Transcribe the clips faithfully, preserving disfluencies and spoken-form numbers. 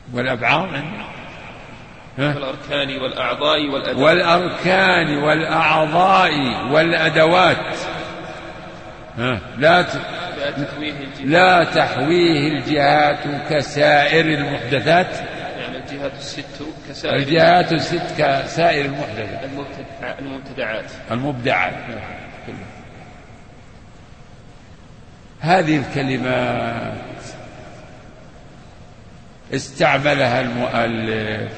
والأبعاض والأركان والأعضاء والأدوات والأركان والأعضاء والأدوات لا لا تحويه الجهات كسائر المحدثات، يعني الجهات الست كسائر الجهات الست كسائر المحدثات المبتدعات المبدعات. هذه الكلمات استعملها المؤلف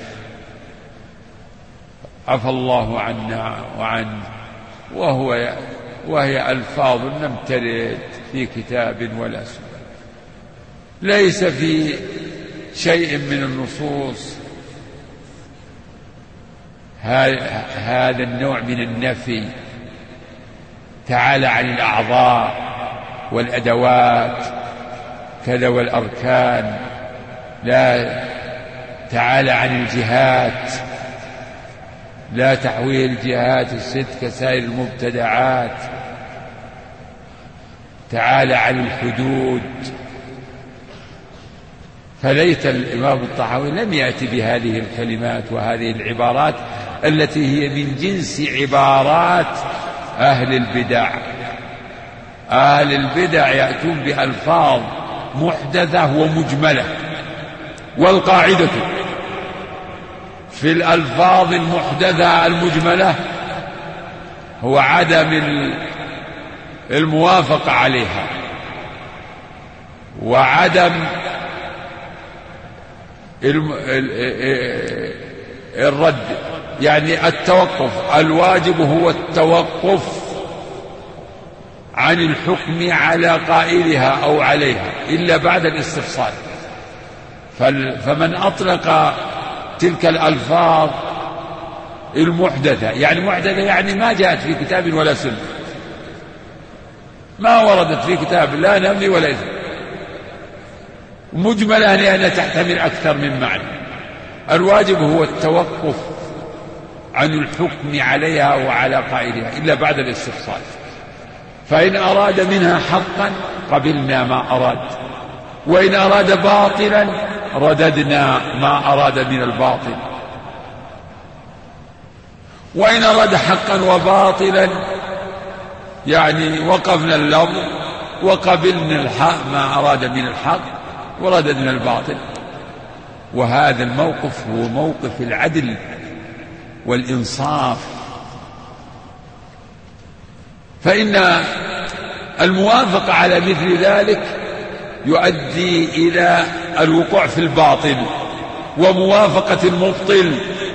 عفى الله عنا وعنه، وهو وهي ألفاظ لم ترد في كتاب ولا سنة، ليس في شيء من النصوص هذا النوع من النفي. تعالى عن الأعضاء والأدوات كذا والأركان، لا تعالى عن الجهات، لا تحويه الجهات الست كسائر المبتدعات. تعالى عن الحدود. فليت الإمام الطحاوي لم يأتي بهذه الكلمات وهذه العبارات التي هي من جنس عبارات أهل البدع. أهل البدع يأتون بألفاظ محدثة ومجملة، والقاعدة في الألفاظ المحدثة المجملة هو عدم الموافقة عليها وعدم الرد، يعني التوقف. الواجب هو التوقف عن الحكم على قائلها أو عليها إلا بعد الاستفصال. فمن أطلق تلك الألفاظ المحدثة، يعني محدثة يعني ما جاءت في كتاب ولا سنة، ما وردت في كتاب لا نملي ولا إثم، مجملة لأنها تحتمل أكثر من معنى. الواجب هو التوقف عن الحكم عليها وعلى قائلها إلا بعد الاستفصال. فإن أراد منها حقا قبلنا ما أراد، وإن أراد باطلا رددنا ما أراد من الباطل، وإن أراد حقا وباطلا يعني وقفنا اللفظ وقبلنا الحق ما أراد من الحق ورددنا الباطل. وهذا الموقف هو موقف العدل والإنصاف. فإن الموافقة على مثل ذلك يؤدي إلى الوقوع في الباطل وموافقة المبطل،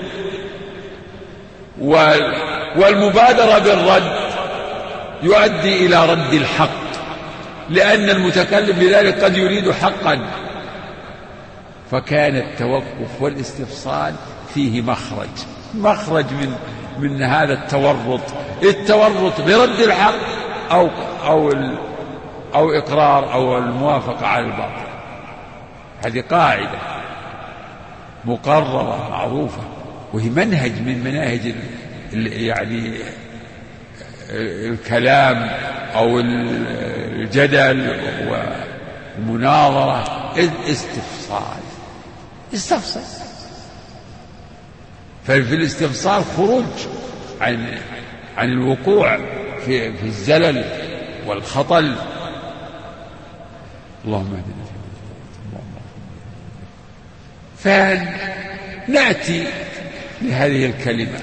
والمبادرة بالرد يؤدي إلى رد الحق، لأن المتكلم بذلك قد يريد حقا. فكان التوقف والاستفصال فيه مخرج مخرج من من هذا التورط، التورط برد الحق أو أو أو إقرار أو الموافقة على الباطل. هذه قاعدة مقررة معروفة، وهي منهج من مناهج يعني الكلام أو الجدل والمناظرة. الاستفصال استفصل. ففي الاستفصال خروج عن عن الوقوع في في الزلل والخطل. اللهم اهدنا فنأتي لهذه الكلمات.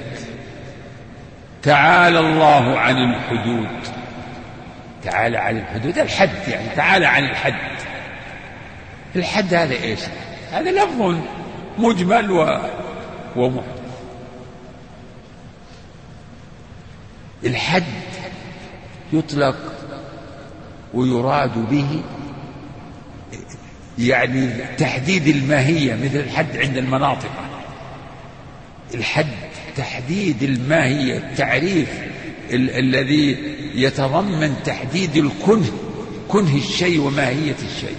تعالى الله عن الحدود. تعالى عن الحدود، الحد يعني تعالى عن الحد. الحد هذا ايش؟ هذا لفظ مجمل ومحدث. الحد يطلق ويراد به يعني تحديد الماهية، مثل الحد عند المناطق. الحد تحديد الماهية، التعريف ال- الذي يتضمن تحديد الكنه، كنه الشيء وماهية الشيء.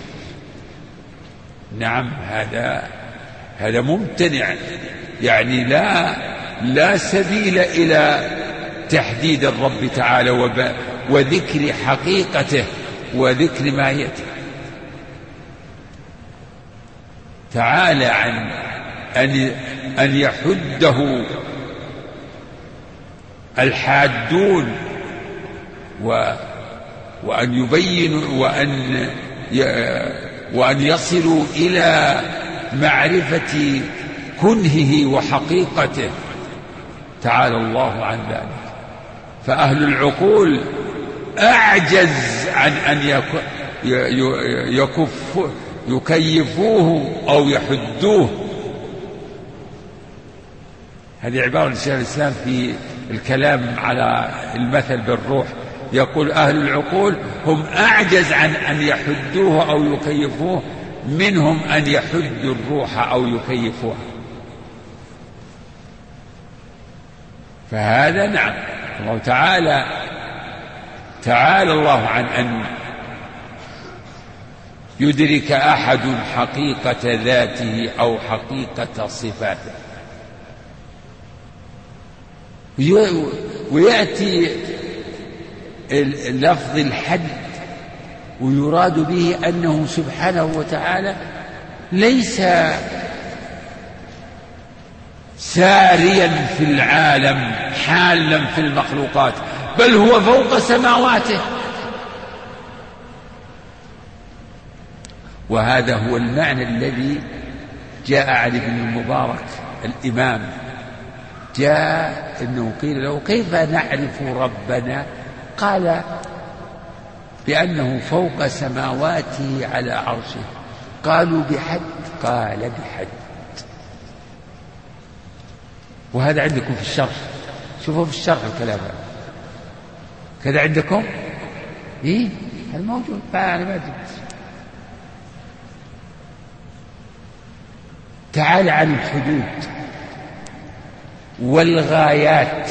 نعم، هذا هذا ممتنع، يعني لا لا سبيل إلى تحديد الرب تعالى وذكر حقيقته وذكر ماهيته. تعالى عن أن أن يحده الحادون وأن يبينوا وأن وأن يصلوا إلى معرفة كنهه وحقيقته. تعالى الله عن ذلك. فأهل العقول أعجز عن أن يكف يكيفوه أو يحدوه. هذه عبارة لشيخ الإسلام في الكلام على المثل بالروح، يقول أهل العقول هم أعجز عن أن يحدوه أو يكيفوه منهم أن يحدوا الروح أو يكيفوها. فهذا نعم الله تعالى تعالى الله عن أن يدرك أحد حقيقة ذاته أو حقيقة صفاته. ويأتي لفظ الحد ويراد به أنه سبحانه وتعالى ليس ساريا في العالم حالا في المخلوقات، بل هو فوق سماواته. وهذا هو المعنى الذي جاء عن ابن المبارك الإمام، جاء أنه قيل له كيف نعرف ربنا؟ قال بأنه فوق سماواته على عرشه. قالوا بحد؟ قال بحد. وهذا عندكم في الشرح، شوفوا في الشرح الكلام هذا كذا عندكم؟ إيه هذا موجود، فأنا ما جبت. تعالى عن الحدود والغايات.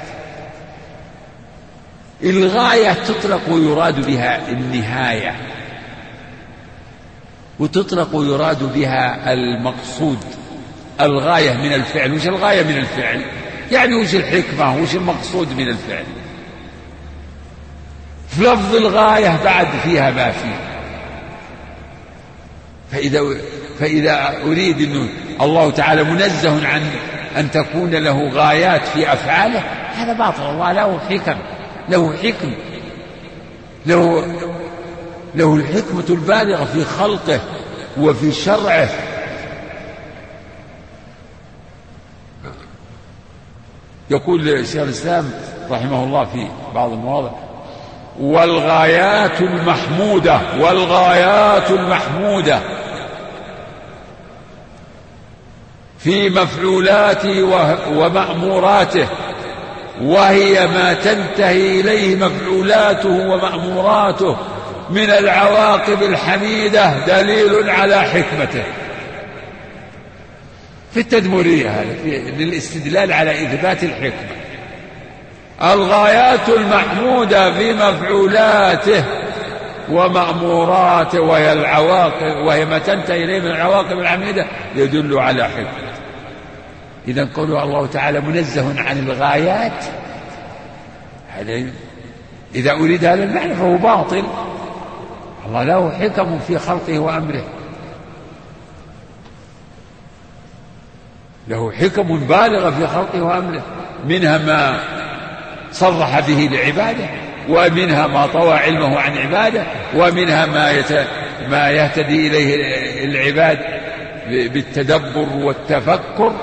الغاية تطلق ويراد بها النهاية، وتطلق ويراد بها المقصود. الغاية من الفعل، وش الغاية من الفعل؟ يعني وش الحكمة، وش المقصود من الفعل؟ في لفظ الغاية بعد فيها ما فيه. فإذا فإذا أريد أنه الله تعالى منزه عن أن تكون له غايات في أفعاله، هذا باطل. الله له حكم، له حكم، له له الحكمة البالغة في خلقه وفي شرعه. يقول شيخ الإسلام رحمه الله في بعض المواضع: والغايات المحمودة، والغايات المحمودة في مفعولاته ومأموراته، وهي ما تنتهي إليه مفعولاته ومأموراته من العواقب الحميدة، دليل على حكمته. في التدمرية هذا للاستدلال على إثبات الحكمة. الغايات المحمودة في مفعولاته ومأموراته وهي العواقب، وهي ما تنتهي إليه من العواقب الحميدة، يدل على حكمته. إذا قوله الله تعالى منزه عن الغايات، هذا إذا أريد هذا المعنى فهو باطل. الله له حكم في خلقه وأمره، له حكم بالغة في خلقه وأمره، منها ما صرح به لعباده، ومنها ما طوى علمه عن عباده، ومنها ما يت... ما يهتدي إليه العباد بالتدبر والتفكر.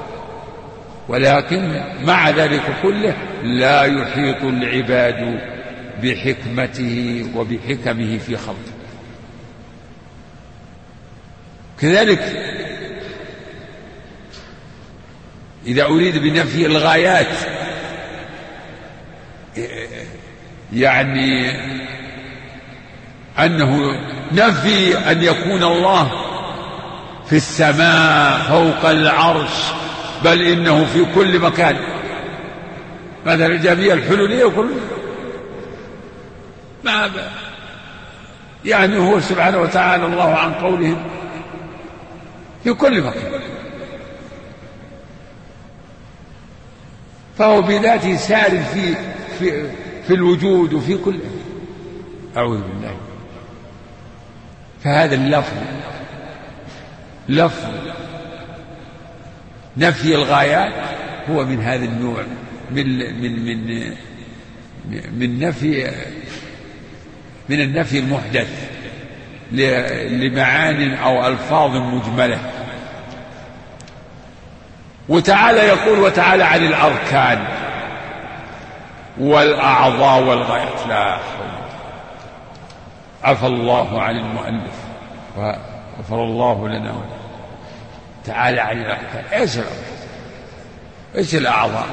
ولكن مع ذلك كله لا يحيط العباد بحكمته وبحكمه في خلقه. كذلك إذا أريد بنفي الغايات، يعني أنه نفي أن يكون الله في السماء فوق العرش، بل إنه في كل مكان. مثلا الجهمية الحلولية يقول ما يعني هو سبحانه وتعالى الله عن قولهم في كل مكان، فهو بذاته سار في في في الوجود وفي كل. أعوذ بالله. فهذا اللفظ لفظ نفي الغايات هو من هذا النوع، من من من من نفي من النفي المحدث لمعان أو ألفاظ مجملة. وتعالى يقول وتعالى عن الأركان والأعضاء والغايات. لا حول. عفى الله عن المؤلف وغفر الله لنا ولكم. تعالى عن الأركان. ايش الأركان؟ ايش الأعضاء؟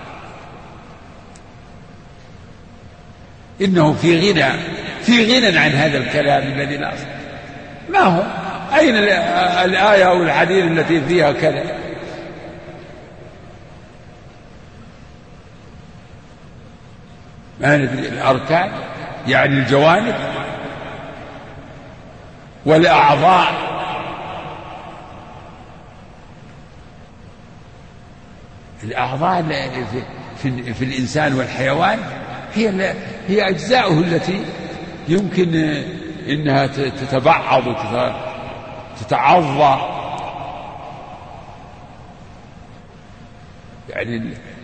إنه في غنى في غنى عن هذا الكلام الذي لا أصل. ما هو؟ أين الآية أو الحديث التي فيها كذا؟ ما ندري. الأركان يعني الجوانب، والأعضاء الأعضاء في, في, في الإنسان والحيوان هي هي أجزاؤه التي يمكن إنها تتبعض وتتعظى، يعني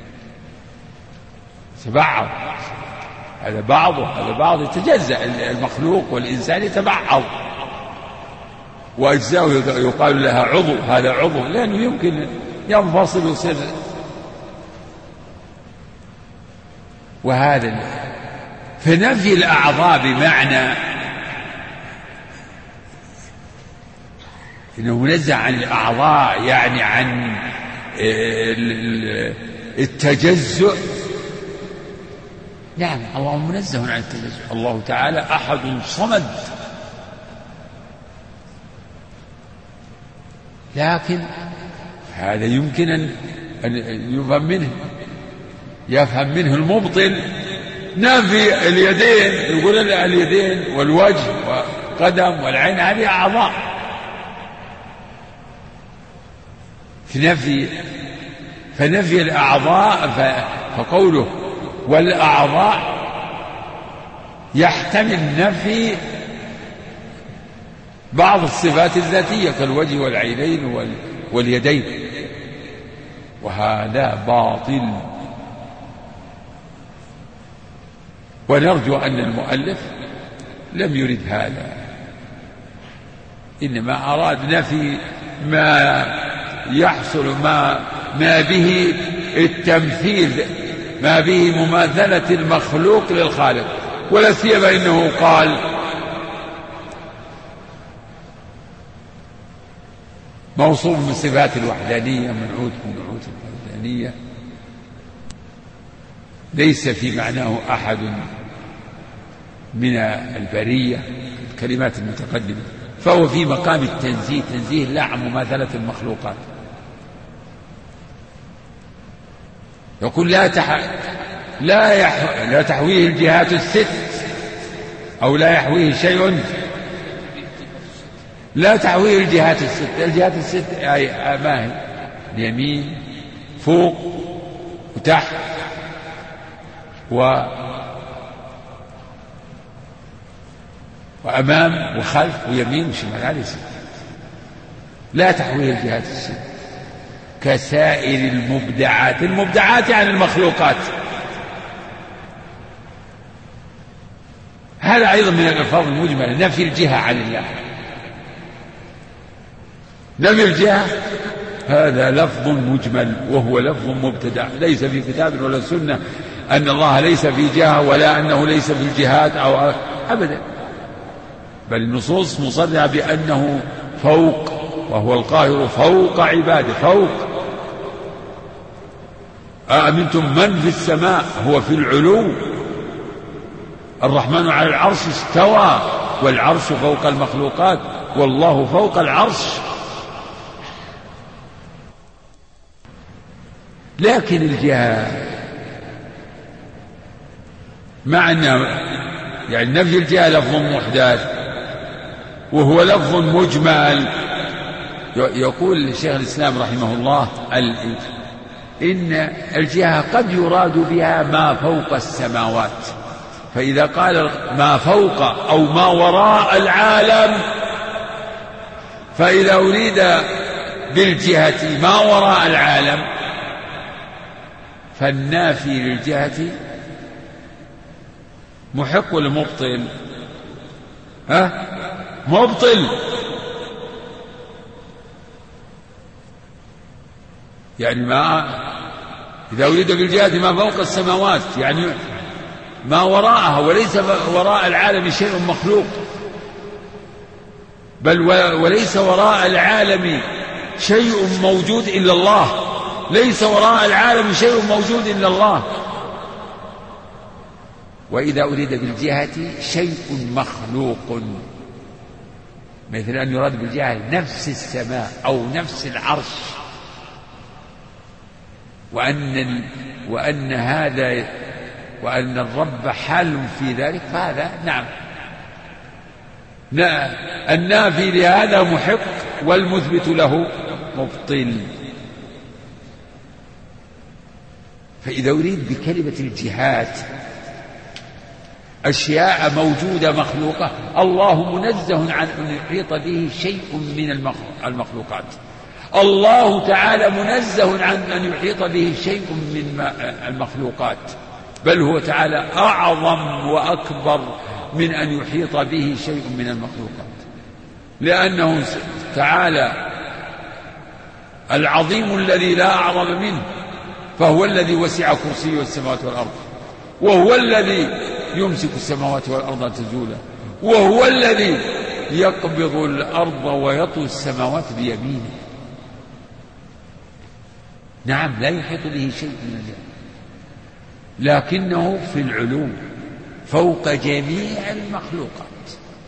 تبعض. هذا بعضه هذا بعض يتجزأ. المخلوق والإنسان يتبعض، وأجزاؤه يقال لها عضو. هذا عضو لأنه يمكن ينفصل ويصير. وهذا فنفي الأعضاء بمعنى إنه منزه عن الأعضاء، يعني عن التجزؤ. نعم الله منزه عن التجزؤ. الله تعالى أحد صمد، لكن هذا يمكن أن يفهم منه يفهم منه المبطل نفي اليدين، يقول اليدين والوجه والقدم والعين هذه أعضاء. في نفي فنفي الأعضاء فقوله والأعضاء يحتمل نفي بعض الصفات الذاتية كالوجه والعينين واليدين، وهذا باطل. ونرجو أن المؤلف لم يرد هذا، إنما أراد نفي ما يحصل ما ما به التمثيل، ما به مماثلة المخلوق للخالق. ولا سيما إنه قال موصوف من صفات الوحدانية، منعوت من نعوت الوحدانية، ليس في معناه أحد من البرية الكلمات المتقدمة، فهو في مقام التنزيه، تنزيه لا عن مماثلة المخلوقات. يقول لا تح... لا, يح... لا تحويه الجهات الست، أو لا يحويه شيء. لا تحويه الجهات الست. الجهات الست أي ما هي؟ اليمين، فوق وتحت و... وأمام وخلف ويمين وشمال، هذه ست. لا تحويه الجهات الست كسائر المبدعات. المبدعات يعني المخلوقات. هذا أيضا من الألفاظ المجملة، نفي الجهة عن الله. نفي الجهة هذا لفظ مجمل، وهو لفظ مبتدع، ليس في كتاب ولا سنة أن الله ليس في جهة، ولا أنه ليس في الجهات أو أبدا، بل النصوص مصرحة بأنه فوق، وهو القاهر فوق عباده. فوق. أأمنتم من في السماء، هو في العلو. الرحمن على العرش استوى، والعرش فوق المخلوقات، والله فوق العرش. لكن الجهة مع أن يعني نفي الجهة لفظ محدث، وهو لفظ مجمل. يقول الشيخ الإسلام رحمه الله إن الجهة قد يراد بها ما فوق السماوات، فإذا قال ما فوق أو ما وراء العالم فإذا أريد بالجهة ما وراء العالم فالنافي للجهة محق ولا مبطل؟ ها؟ مبطل. يعني ما إذا أريد بالجهة ما فوق السماوات يعني ما وراءها، وليس وراء العالم شيء مخلوق، بل وليس وراء العالم شيء موجود إلا الله، ليس وراء العالم شيء موجود إلا الله. وإذا أريد بالجهة شيء مخلوق، مثل أن يراد بالجهة نفس السماء أو نفس العرش، وأن وأن هذا وأن الرب حال في ذلك، فهذا نعم النافي لهذا محق والمثبت له مبطل. فإذا أريد بكلمة الجهات أشياء موجودة مخلوقة، الله منزه عن أن يحيط به شيء من المخلوقات، الله تعالى منزه عن أن يحيط به شيء من المخلوقات، بل هو تعالى أعظم وأكبر من أن يحيط به شيء من المخلوقات، لأنه تعالى العظيم الذي لا أعظم منه، فهو الذي وسع كرسيه السماوات والأرض، وهو الذي يمسك السماوات والأرض أن تزولا، وهو الذي يقبض الأرض ويطوي السماوات بيمينه. نعم لا يحيط به شيء من الله، لكنه في العلو فوق جميع المخلوقات،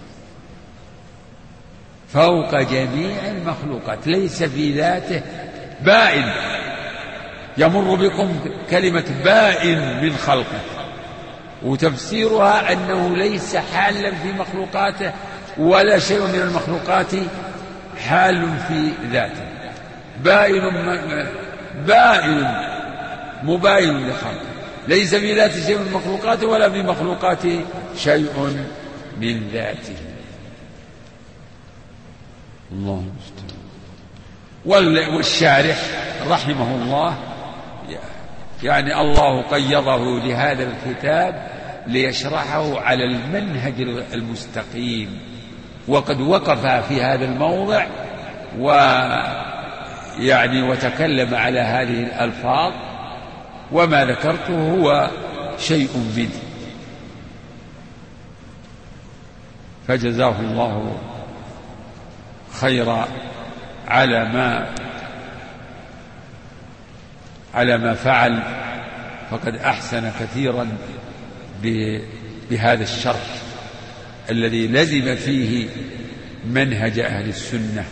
فوق جميع المخلوقات، ليس في ذاته بائن. يمر بكم كلمة بائن من خلقه، وتفسيرها أنه ليس حالا في مخلوقاته ولا شيء من المخلوقات حال في ذاته، بائن بائن مباين لخلقه، ليس في ذاته شيء من مخلوقاته ولا في مخلوقاته شيء من ذاته. الله المستعان. والشارح رحمه الله يعني الله قيضه لهذا الكتاب ليشرحه على المنهج المستقيم، وقد وقف في هذا الموضع ويعني وتكلم على هذه الألفاظ، وما ذكرته هو شيء منه، فجزاه الله خيرا على ما على ما فعل، فقد أحسن كثيرا بهذا الشرح الذي لزم فيه منهج أهل السنة،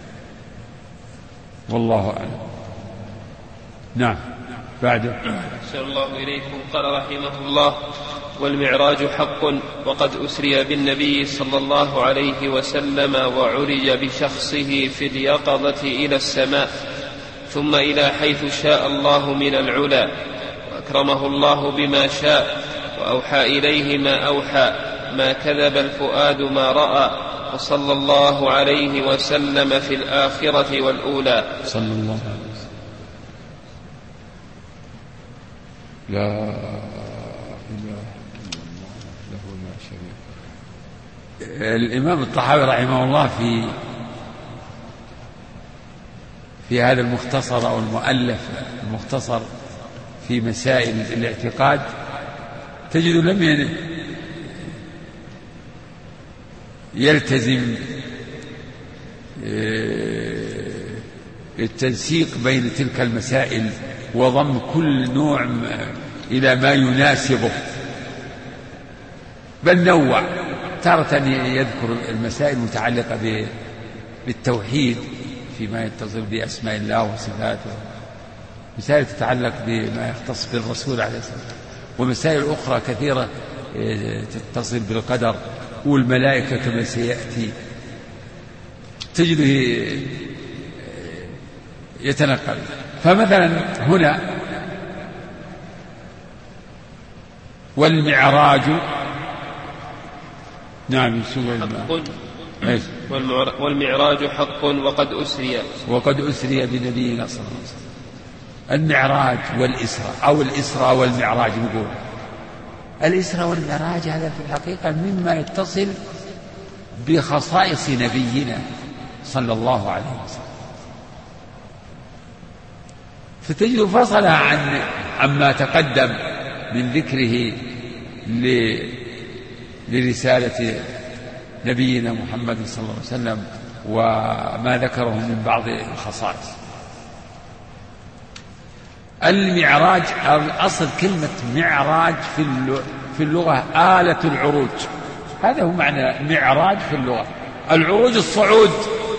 والله أعلم. نعم بعد. أحسن الله إليكم. قال رحمه الله: والمعراج حق، وقد أسري بالنبي صلى الله عليه وسلم وعرج بشخصه في اليقظة إلى السماء، ثم إلى حيث شاء الله من العلا، وأكرمه الله بما شاء، وأوحى إليه ما أوحى، ما كذب الفؤاد ما رأى، وصلى الله عليه وسلم في الآخرة والأولى. صلى الله عليه وسلم. لا إله إلا الله له ما شريك. الإمام الطحاوي رحمه الله في في هذا المختصر أو المؤلف المختصر في مسائل الاعتقاد تجد لم يلتزم التنسيق بين تلك المسائل وضم كل نوع إلى ما يناسبه، بل نوع، تارة يذكر المسائل المتعلقة بالتوحيد فيما يتصل بأسماء الله وصفاته، مسائل تتعلق بما يختص بالرسول عليه الصلاة والسلام، ومسائل أخرى كثيرة تتصل بالقدر والملائكة كما سيأتي، تجده يتنقل. فمثلا هنا والمعراج، نعم حق والمعراج حق وقد أسري وقد أسري بنبينا صلى الله عليه وسلم. المعراج والإسراء أو الإسراء والمعراج نقول الإسراء والمعراج هذا في الحقيقة مما يتصل بخصائص نبينا صلى الله عليه وسلم، فتجد فصلها عن عما تقدم من ذكره لرسالة نبينا محمد صلى الله عليه وسلم وما ذكره من بعض الخصائص. المعراج أصل كلمة معراج في اللغة آلة العروج، هذا هو معنى معراج في اللغة. العروج الصعود،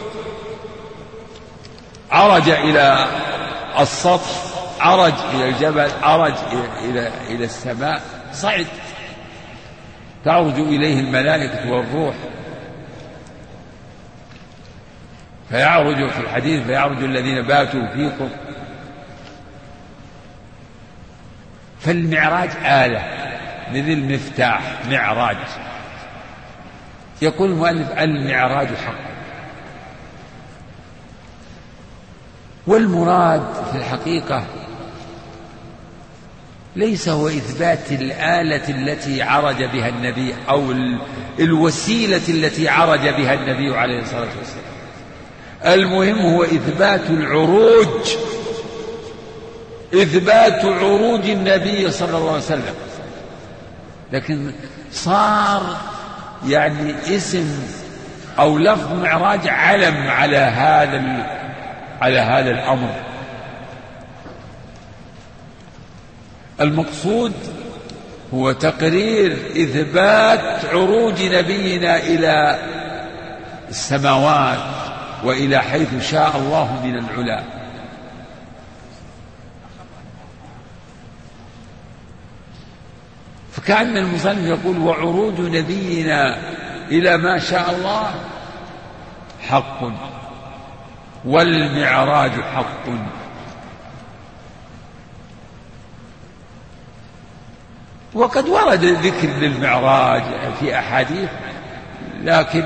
عرج إلى السطح، عرج إلى الجبل، عرج إلى إلى السماء، صعد، تعرج إليه الملائكة والروح، فيعرج في الحديث فيعرج الذين باتوا فيكم. فالمعراج آلة لذي المفتاح معراج. يقول المؤلف المعراج حق. والمراد في الحقيقة ليس هو إثبات الآلة التي عرج بها النبي أو الوسيلة التي عرج بها النبي عليه الصلاة والسلام، المهم هو إثبات العروج، إثبات عروج النبي صلى الله عليه وسلم. لكن صار يعني اسم أو لفظ معراج علم على هذا على هذا الأمر. المقصود هو تقرير إثبات عروج نبينا إلى السماوات وإلى حيث شاء الله من العلا. فكأن المصنف يقول وعروج نبينا إلى ما شاء الله حق والمعراج حق. وقد ورد ذكر للمعراج في أحاديث، لكن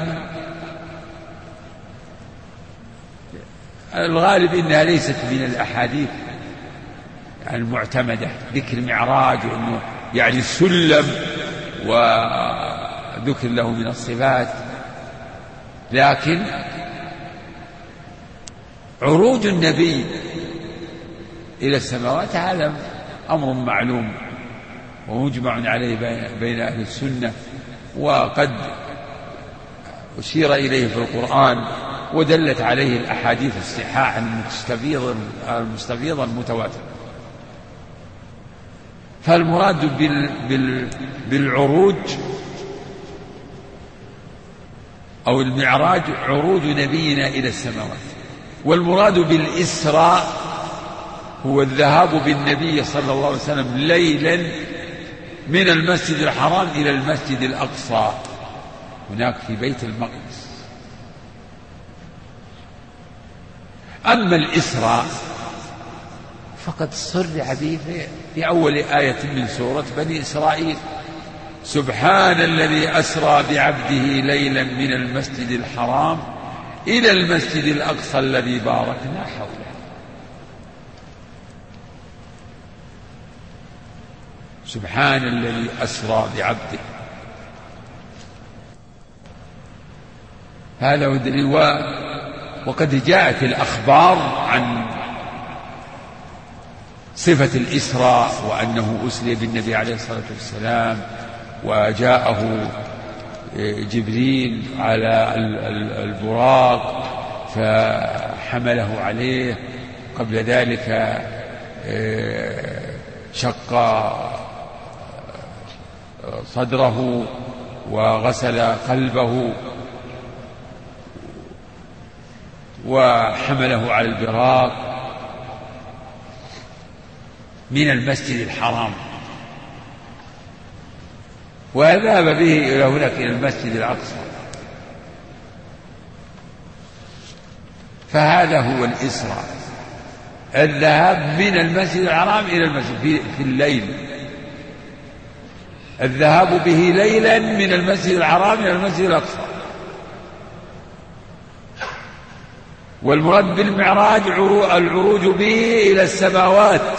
الغالب إنها ليست من الأحاديث المعتمدة، ذكر معراج وأنه يعني سلم وذكر له من الصفات. لكن عروج النبي إلى السماوات هذا أمر معلوم ومجمع عليه بين أهل السنة، وقد أشير إليه في القرآن ودلت عليه الأحاديث الصحاح المستفيضة المستفيضة المتواترة. فالمراد بال بال بالعروج أو المعراج عروج نبينا إلى السماوات، والمراد بالإسراء هو الذهاب بالنبي صلى الله عليه وسلم ليلا من المسجد الحرام إلى المسجد الأقصى هناك في بيت المقدس. أما الإسراء فقد صرح به في أول آية من سورة بني إسرائيل: سبحان الذي أسرى بعبده ليلا من المسجد الحرام إلى المسجد الأقصى الذي باركنا حوله. سبحان الذي أسرى بعبده، هذا هو الدليل. وقد جاءت الأخبار عن صفة الإسراء وأنه أسري بالنبي عليه الصلاة والسلام، وجاءه جبريل على البراق فحمله عليه، قبل ذلك شق صدره وغسل قلبه وحمله على البراق من المسجد الحرام، وذهب به إلى هناك إلى المسجد الأقصى. فهذا هو الإسراء، الذهاب من المسجد الحرام إلى المسجد في, في الليل، الذهاب به ليلا من المسجد الحرام إلى المسجد الأقصى. والمراد بالمعراج العروج به إلى السماوات.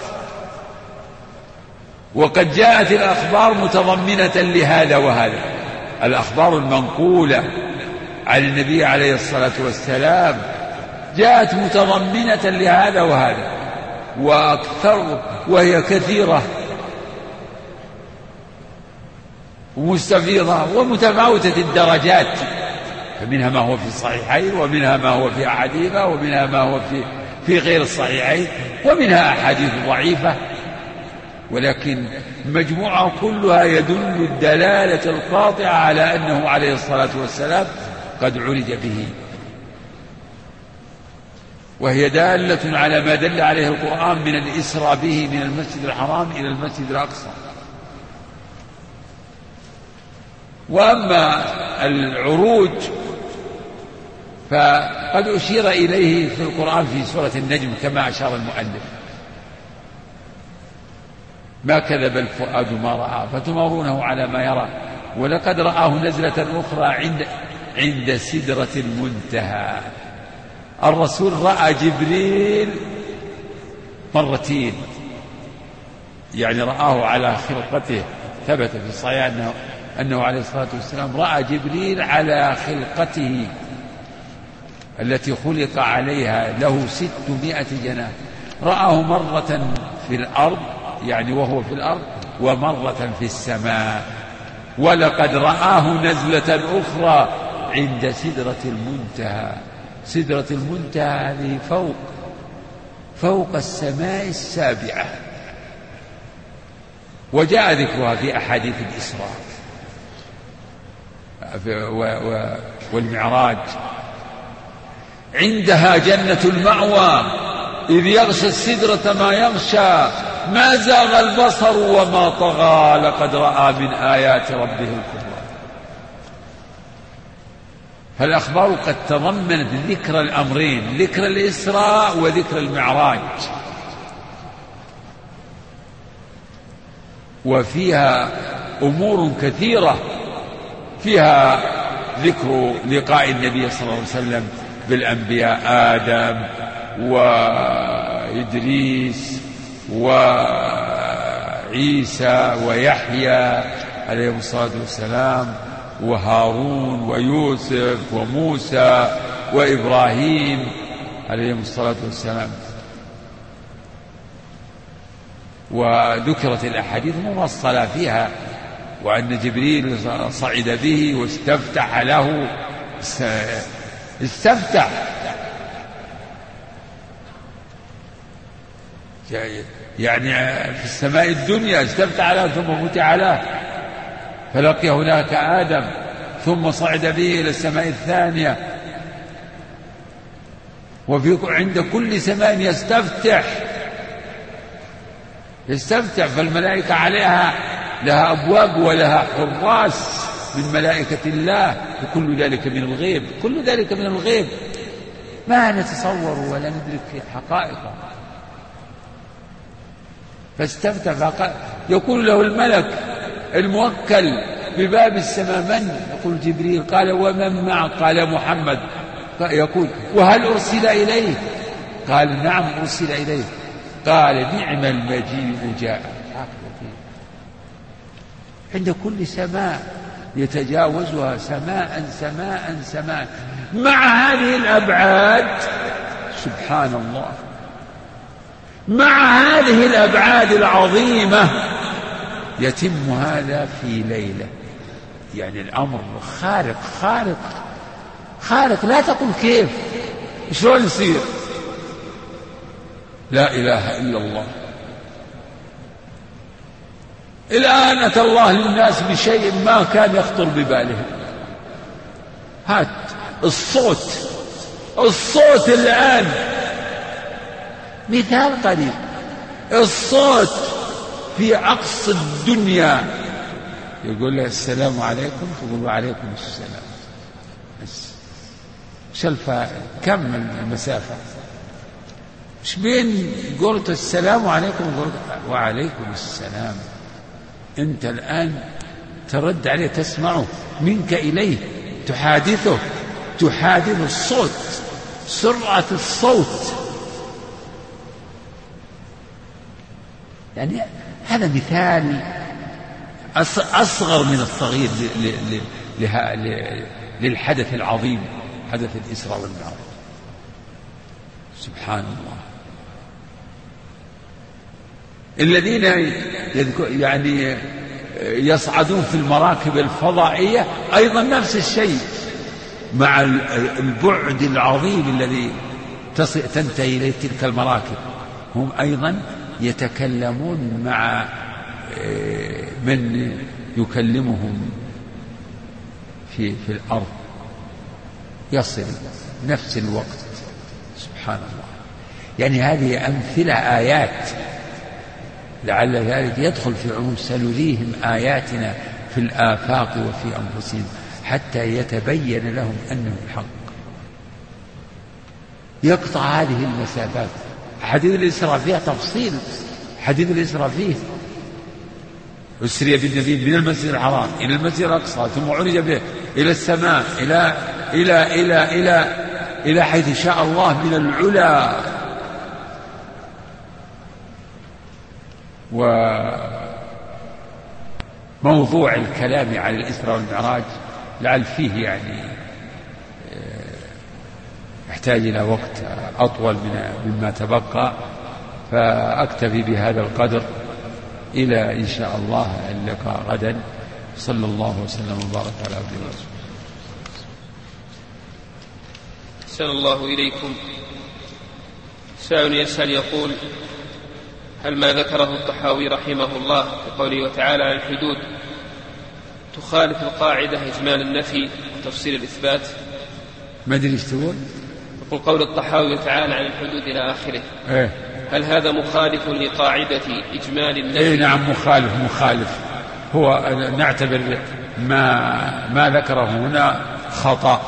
وقد جاءت الأخبار متضمنة لهذا وهذا، الأخبار المنقولة عن النبي عليه الصلاة والسلام جاءت متضمنة لهذا وهذا، وأكثر وهي كثيرة ومستفيضة ومتفاوتة الدرجات، فمنها ما هو في الصحيحين، ومنها ما هو في أحاديث، ومنها ما هو في في غير الصحيحين، ومنها أحاديث ضعيفة، ولكن مجموعة كلها يدل الدلالة القاطعة على أنه عليه الصلاة والسلام قد عرج به، وهي دالة على ما دل عليه القرآن من الإسراء به من المسجد الحرام إلى المسجد الأقصى. وأما العروج فقد أشير إليه في القرآن في سورة النجم كما أشار المؤلف: ما كذب الفؤاد ما رأى فتمارونه على ما يرى ولقد رآه نزلة أخرى عند عند سدرة المنتهى. الرسول رأى جبريل مرتين، يعني رآه على خلقته، ثبت في الصحيح أنه, أنه عليه الصلاة والسلام رأى جبريل على خلقته التي خلق عليها، له ستمائة جناح. رآه مرة في الأرض، يعني وهو في الأرض، ومرة في السماء. ولقد رآه نزلة أخرى عند سدرة المنتهى. سدرة المنتهى هذه فوق فوق السماء السابعة، وجاء ذكرها في أحاديث الإسراء والمعراج. عندها جنة المأوى إذ يغشى السدرة ما يغشى ما زاغ البصر وما طغى لقد رأى من آيات ربه الكبرى. فالأخبار قد تضمنت ذكر الأمرين، ذكر الإسراء وذكر المعراج، وفيها أمور كثيرة، فيها ذكر لقاء النبي صلى الله عليه وسلم بالأنبياء آدم وإدريس وعيسى ويحيى عليهم الصلاة والسلام، وهارون ويوسف وموسى وإبراهيم عليهم الصلاة والسلام. وذكرت الأحاديث المفصلة فيها، وأن جبريل صعد به واستفتح له، استفتح يعني في السماء الدنيا استفتح له ثم فتح له، فلقي هناك آدم ثم صعد به إلى السماء الثانية. وفي عند كل سماء يستفتح يستفتح فالملائكة عليها لها أبواب ولها حراس من ملائكة الله، وكل ذلك من الغيب، كل ذلك من الغيب ما نتصور ولا ندرك حقائقه. فاستفتح فقال، يقول له الملك الموكل بباب السماء: من؟ يقول جبريل. قال: ومن معك؟ قال: محمد. يقول: وهل أرسل إليه؟ قال: نعم أرسل إليه. قال: نعم المجيء جاء. عند كل سماء يتجاوزها سماء سماء سماء مع هذه الأبعاد، سبحان الله، مع هذه الأبعاد العظيمة يتم هذا في ليلة. يعني الأمر خارق خارق خارق، لا تقل كيف، شلون يصير؟ لا إله إلا الله. الآن أتى الله للناس بشيء ما كان يخطر ببالهم. هات الصوت الصوت الآن مثال قريب، الصوت في أقصى الدنيا يقول له السلام عليكم، تقول وعليكم السلام. بس شلفة كم المسافة؟ مش بين قلت السلام عليكم وقلت وعليكم السلام. أنت الآن ترد عليه، تسمعه منك إليه، تحادثه تحادث الصوت سرعة الصوت. يعني هذا مثال أصغر من الصغير للحدث العظيم، حدث الإسراء والمعراج. سبحان الله. الذين يعني يصعدون في المراكب الفضائية أيضا نفس الشيء، مع البعد العظيم الذي تنتهي إليه تلك المراكب، هم أيضا يتكلمون مع من يكلمهم في في الأرض، يصل نفس الوقت. سبحان الله. يعني هذه أمثلة آيات، لعل ذلك يدخل في عموم سنريهم آياتنا في الآفاق وفي أنفسهم حتى يتبين لهم أنه الحق. يقطع هذه المسافات. حديث الإسراء فيها تفصيل، حديث الإسراء فيه أسري بالنبي من المسجد الحرام إلى المسجد الأقصى ثم عرج به إلى السماء إلى إلى إلى إلى إلى حيث شاء الله من العلا. وموضوع الكلام على الإسراء والمعراج لعل فيه يعني يحتاج إلى وقت أطول مما تبقى، فأكتفي بهذا القدر إلى إن شاء الله اللقاء غدا. صلى الله وسلم وبارك على عبده ورسوله. أحسن الله إليكم. سائل يسأل يقول: هل ما ذكره الطحاوي رحمه الله في قوله وتعالى عن الحدود تخالف القاعدة إجمال النفي وتفصيل الإثبات؟ ما أدري ايش تقول. يقول قول الطحاوي وتعالى عن الحدود إلى آخره، إيه؟ هل هذا مخالف لقاعدة إجمال النفي؟ إيه نعم مخالف مخالف. هو نعتبر ما ما ذكره هنا خطأ.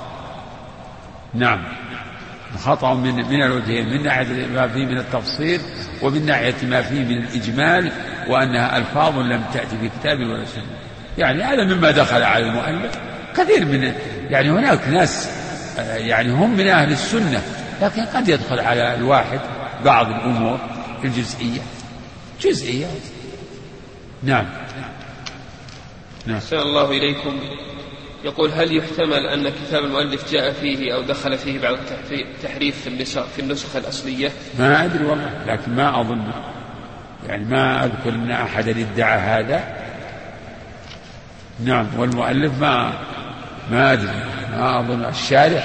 نعم خطأ من من الوجهين، من ناحية ما فيه من التفصيل ومن ناحية ما فيه من الإجمال، وأنها ألفاظ لم تأتي في كتاب ولا سنة. يعني هذا مما دخل على المؤلف كثير من يعني هناك ناس يعني هم من أهل السنة، لكن قد يدخل على الواحد بعض الأمور الجزئية جزئية. نعم نعم. أحسن الله إليكم. يقول: هل يحتمل أن كتاب المؤلف جاء فيه أو دخل فيه بعض التحريف في النسخ الأصلية؟ ما أدري والله، لكن ما أظن، يعني ما أذكر أن أحد ادعى هذا. نعم. والمؤلف ما ما أدري، ما أظن. الشارح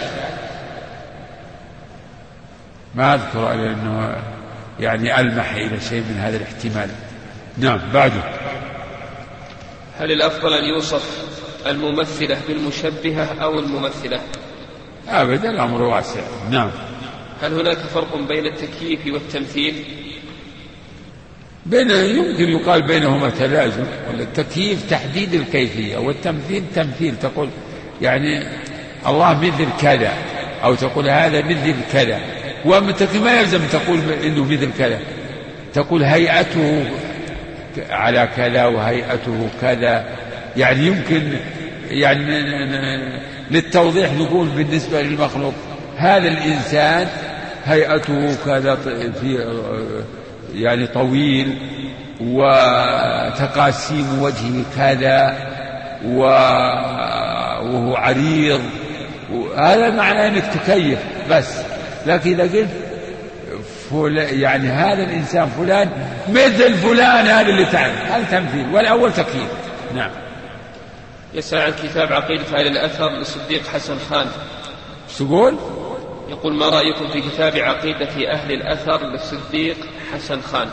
ما أذكر أنه يعني ألمح إلى شيء من هذا الاحتمال. نعم. بعده: هل الأفضل أن يوصف الممثلة بالمشبهة أو الممثلة؟ أبدا، الأمر واسع. نعم. هل هناك فرق بين التكييف والتمثيل؟ بين يمكن يقال بينهما تلازم. التكييف تحديد الكيفية، والتمثيل تمثيل، تقول يعني الله مثل كذا، أو تقول هذا مثل كذا. والتكييف ما يلزم تقول إنه مثل كذا، تقول هيئته على كذا وهيئته كذا. يعني يمكن يعني للتوضيح نقول بالنسبة للمخلوق هذا الإنسان هيئته كذا، في يعني طويل، وتقاسيم وجهه كذا، وهو عريض. هذا معناه أنك تكيف بس. لكن إذا قلت يعني هذا الإنسان فلان مثل فلان، هذا اللي تعرف، هذا تمثيل، والأول تكييف. نعم. يسأل عن كتاب عقيدة أهل الأثر للصديق حسن خان. تقول؟ يقول: ما رأيكم في كتاب عقيدة أهل الأثر للصديق حسن خان؟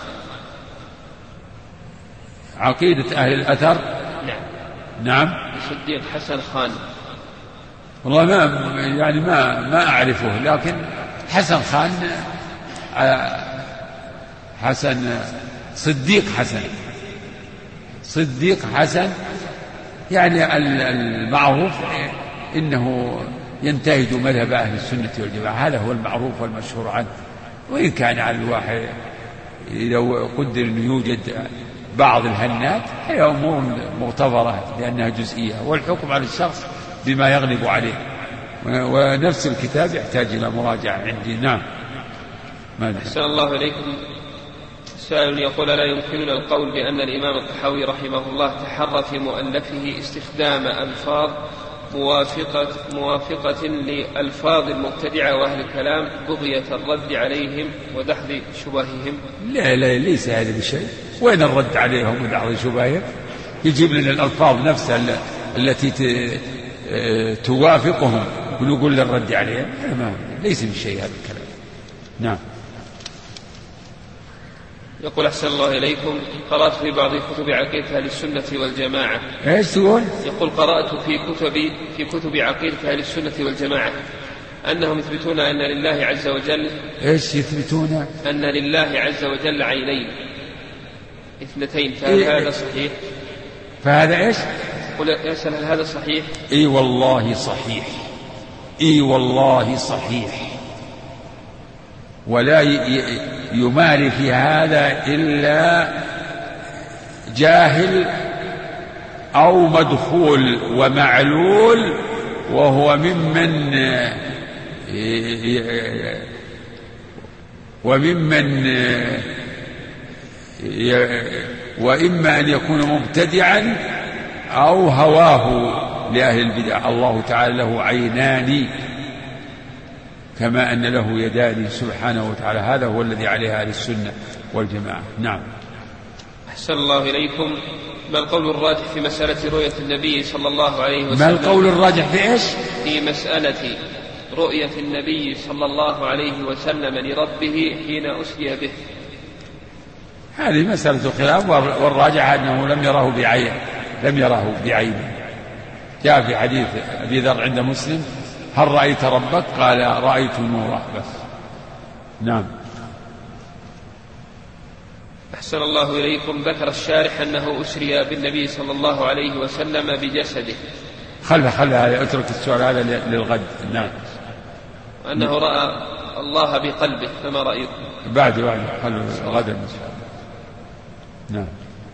عقيدة أهل الأثر؟ نعم. نعم. الصديق حسن خان. والله ما يعني ما ما أعرفه، لكن حسن خان حسن صديق حسن صديق حسن يعني المعروف إنه ينتهج مذهب أهل السنة والجماعة، هذا هو المعروف والمشهور عنه. وإن كان على الواحد لو قدر أن يوجد بعض الهنات هي أمور مغتفرة لأنها جزئية، والحكم على الشخص بما يغلب عليه. ونفس الكتاب يحتاج إلى مراجعة عندي. نعم. أحسن الله إليكم. سائل يقول: لا يمكننا القول بأن الإمام الطحاوي رحمه الله تحرى في مؤلفه استخدام ألفاظ موافقة, موافقة لألفاظ المبتدعة وأهل الكلام بغية الرد عليهم ودحض شبههم؟ لا لا ليس هذا بشيء. وين الرد عليهم ودحض شبههم؟ يجيب لنا الألفاظ نفسها التي توافقهم ونقول للرد عليهم. ليس بشيء هذا الكلام. نعم. يقول: أحسن الله إليكم، قرأت في بعض كتب عقيدة أهل السنة والجماعة. إيش تقول؟ يقول: قرأت في كتب في كتب عقيدة أهل السنة والجماعة أنهم يثبتون أن لله عز وجل. إيش يثبتون؟ أن لله عز وجل عينين اثنتين، فهل إيه هذا صحيح؟ فهذا إيش؟ يقول: يسأل هل هذا صحيح؟ إي والله صحيح. إي والله صحيح. ولا يماري في هذا إلا جاهل أو مدخول ومعلول، وهو ممن وممن وإما أن يكون مبتدعا أو هواه لأهل البدع. الله تعالى له عينان كما أن له يدان سبحانه وتعالى. هذا هو الذي عليه أهل السنة والجماعة. نعم. أحسن الله إليكم. ما القول الراجح في مسألة رؤية النبي صلى الله عليه وسلم؟ ما القول الراجح في إيش؟ في مسألة رؤية النبي صلى الله عليه وسلم لربه حين أسري به. هذه مسألة خلاف، والراجح أنه لم يره بعين لم يره بعينه. جاء في حديث أبي ذر عند مسلم: هل رأيت ربك؟ قال: رأيت نوره بس. نعم. أحسن الله إليكم. ذكر الشارح أنه أسري بالنبي صلى الله عليه وسلم بجسده. خلها خلها اترك السؤال هذا للغد. نعم. أنه رأى الله بقلبه، فما رأيكم؟ بعد بعد خلوا غدا إن شاء الله. نعم.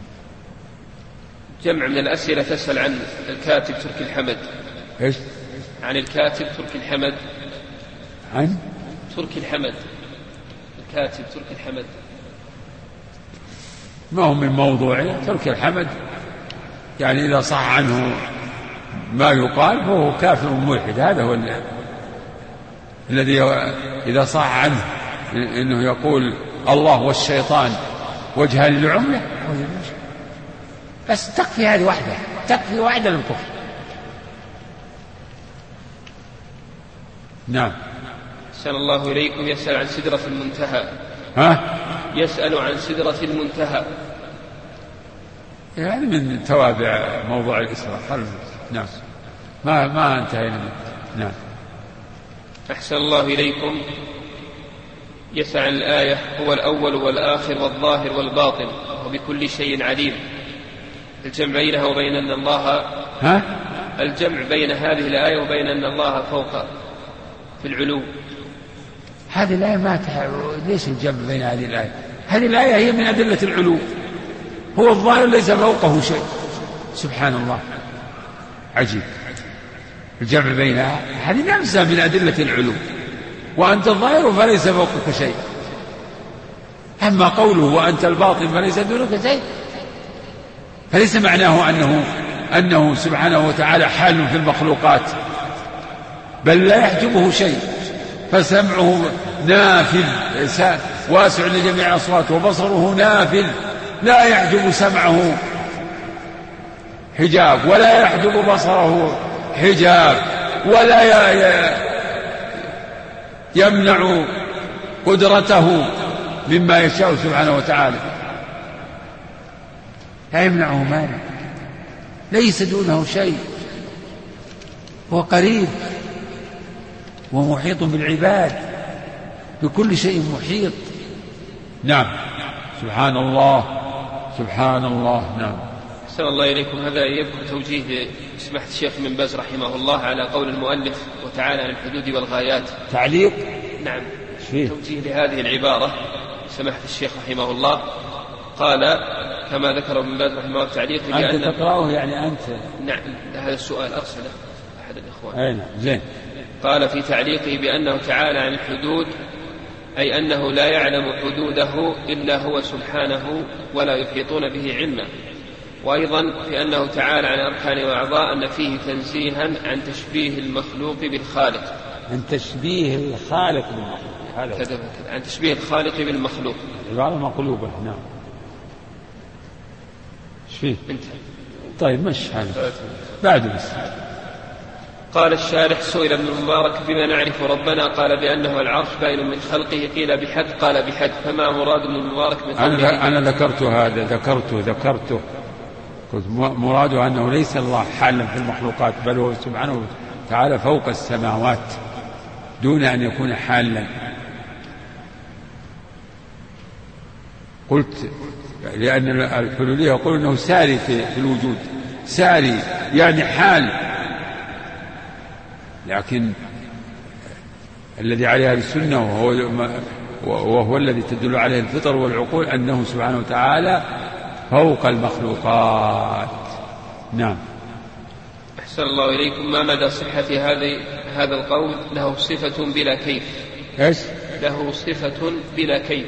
جمع من الأسئلة تسأل عن الكاتب تركي الحمد. إيش؟ عن الكاتب تركي الحمد. عن تركي الحمد، الكاتب تركي الحمد. ما هو من موضوعه. تركي الحمد يعني إذا صح عنه ما يقال فهو كافر ملحد. هذا هو الذي إذا صح عنه إنه يقول الله والشيطان وجهان للعملة، بس تكفي هذه واحدة، تكفي واحدة للكفر. نعم. أحسن الله إليكم. يسأل عن سدرة المنتهى. ها؟ يسأل عن سدرة المنتهى. يعني من توابع موضوع الإسراء. نعم. ما ما انتهينا منه. نعم. أحسن الله إليكم. يسأل عن الآية: هو الأول والآخر والظاهر والباطن وهو بكل شيء عليم. الجمع بينها وبين أن الله ها؟ الجمع بين هذه الآية وبين أن الله فوق في العلو. هذه الآية ما تح... ليش الجمع بين هذه الآية؟ هذه الآية هي من أدلة العلو. هو الظاهر ليس فوقه شيء. سبحان الله، عجيب. الجمع بينها هذه نفسها من أدلة العلو. وأنت الظاهر فليس فوقك شيء. أما قوله وأنت الباطن فليس دونك شيء، فليس معناه أنه أنه سبحانه وتعالى حال في المخلوقات، بل لا يحجبه شيء. فسمعه نافذ واسع لجميع الأصوات، وبصره نافذ لا يحجب سمعه حجاب، ولا يحجب بصره حجاب، ولا يمنع قدرته مما يشاء سبحانه وتعالى. لا يمنعه مانع، ليس دونه شيء، هو قريب ومحيط بالعباد، بكل شيء محيط. نعم. سبحان الله سبحان الله. نعم. أحسن الله إليكم. هذا يذكر توجيه سماحة الشيخ من باز رحمه الله على قول المؤلف وتعالى عن الحدود والغايات. تعليق. نعم. توجيه لهذه العبارة سماحة الشيخ رحمه الله قال كما ذكر ابن باز رحمه الله تعليق. أنت تقرأه يعني أنت؟ نعم. هذا السؤال أرسله أحد الإخوان. أي نعم. زين. قال في تعليقه بأنه تعالى عن الحدود أي أنه لا يعلم حدوده إلا هو سبحانه ولا يحيطون به علما. وأيضا في أنه تعالى عن أركان وأعضاء أن فيه تنزيها عن تشبيه المخلوق بالخالق، عن تشبيه الخالق بالمخلوق، كذا عن تشبيه الخالق بالمخلوق، عبارة مقلوبة. نعم. ايش فيه؟ طيب مش هذا بعد بس. قال الشارح: سئل ابن المبارك بما نعرف ربنا؟ قال بأنه العرش باين من خلقه. قيل بحد؟ قال بحد. فما مراد ابن المبارك من خلقه؟ أنا, أنا ذكرت هذا ذكرته ذكرته قلت مراده أنه ليس الله حالا في المخلوقات، بل هو سبحانه وتعالى فوق السماوات دون أن يكون حالا. قلت لأن الحلولية يقول أنه ساري في الوجود، ساري يعني حال، لكن الذي عليه السنة وهو, وهو الذي تدل عليه الفطر والعقول أنه سبحانه وتعالى فوق المخلوقات. نعم. أحسن الله إليكم. ما مدى صحة هذه هذا القول له صفة بلا كيف؟ إيش؟ له صفة بلا كيف.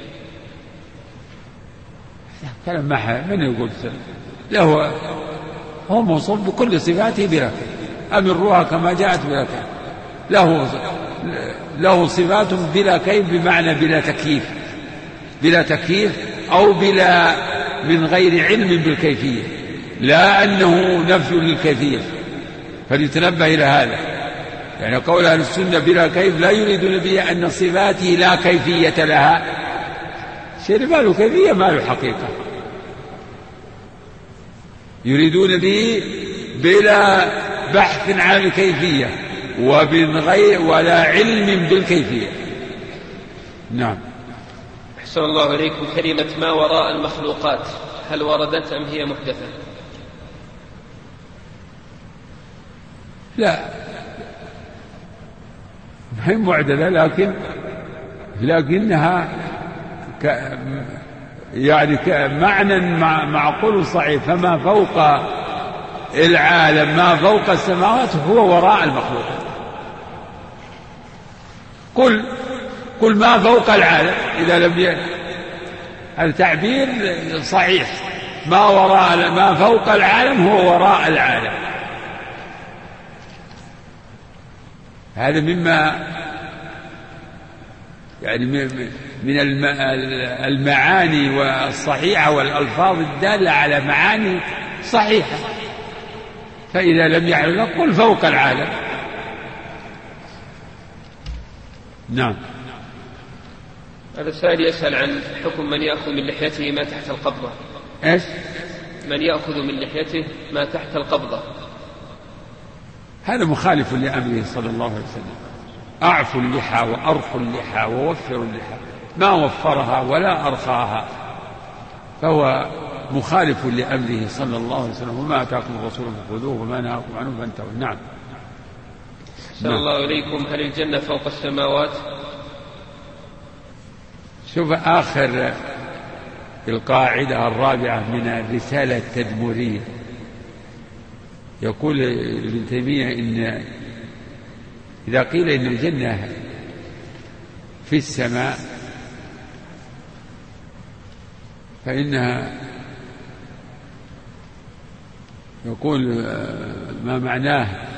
كلام ما من يقول له هو موصوف بكل صفاته بلا كيف، أمروها كما جاءت بلا كيف. له له صفات بلا كيف بمعنى بلا تكييف، بلا تكييف أو بلا من غير علم بالكيفية، لا أنه نفي للكيفية، فليتنبه إلى هذا. يعني قول أهل السنة بلا كيف لا يريدون به أن صفاته لا كيفية لها، شيء ما له كيفية ما له حقيقة، يريدون به بلا بحث عن الكيفية ومن غير ولا علم بالكيفية. نعم. أحسن الله إليكم. كلمة ما وراء المخلوقات هل وردت أم هي محدثة؟ لا هي معدلة، لكن لكنها ك يعني كمعنى معقول صحيح. فما فوق العالم ما فوق السماوات هو وراء المخلوقات. قل قل ما فوق العالم إذا لم ي... التعبير صحيح، ما وراء ما فوق العالم هو وراء العالم. هذا مما يعني من المعاني والصحيحة والألفاظ الدالة على معاني صحيحة. فإذا لم يعلم قل فوق العالم. نعم. هذا السائل يسأل عن حكم من يأخذ من لحيته ما تحت القبضة. إيش؟ من يأخذ من لحيته ما تحت القبضة. هذا مخالف لأمره صلى الله عليه وسلم. أعفوا اللحى وأرخوا اللحى ووفروا اللحى، ما وفرها ولا أرخاها، فهو مخالف لأمره صلى الله عليه وسلم. وما أتاكم الرسول فخذوه وما نهاكم عنه فانتهوا. نعم. صلى الله إليكم. هل الجنة فوق السماوات؟ شوف آخر القاعدة الرابعة من الرسالة التدمرية، يقول ابن تيمية إن إذا قيل إن الجنة في السماء فإنها يقول ما معناه